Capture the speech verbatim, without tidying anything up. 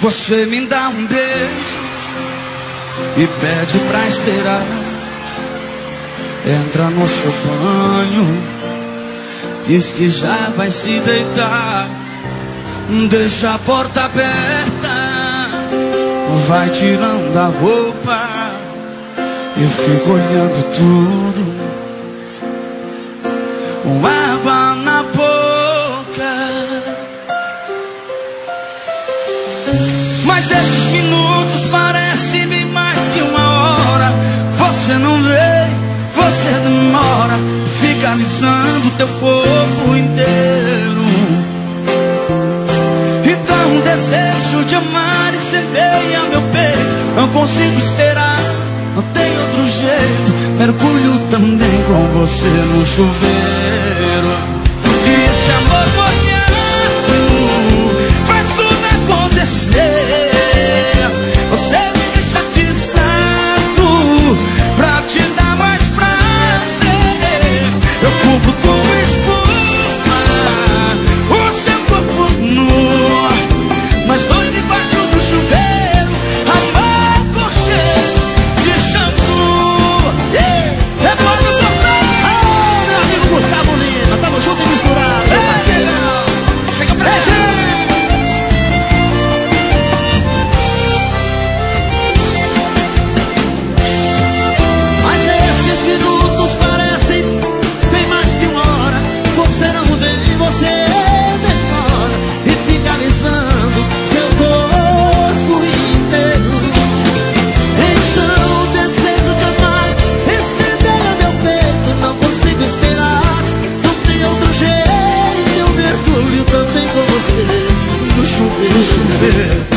Você me dá um beijo e pede pra esperar. Entra no seu banho, diz que já vai se deitar. Deixa a porta aberta, vai tirando a roupa. Eu fico olhando tudo com água na boca. Mas esses minutos parecem bem mais que uma hora. Você não vem, você demora, fica alisando teu corpo inteiro. Então o desejo de amar incendeia meu peito. Não consigo esperar, não tem outro jeito. Mergulho também com você no chuveiro. E esse amor molhado faz tudo acontecer. Você me deixa atiçado pra te dar mais prazer. Eu cubro com espuma o seu corpo nu, nós dois embaixo do chuveiro, amor com cheiro de shampoo. Yeah. É quando Gustavo, oh, meu amigo Gustavo Lima, tamo junto e misturado. É, chega pra gente. Você demora e fica alisando seu corpo inteiro. Então o desejo de amar incendeia meu peito. Não consigo esperar, não tem outro jeito. Eu mergulho também com você no chuveiro.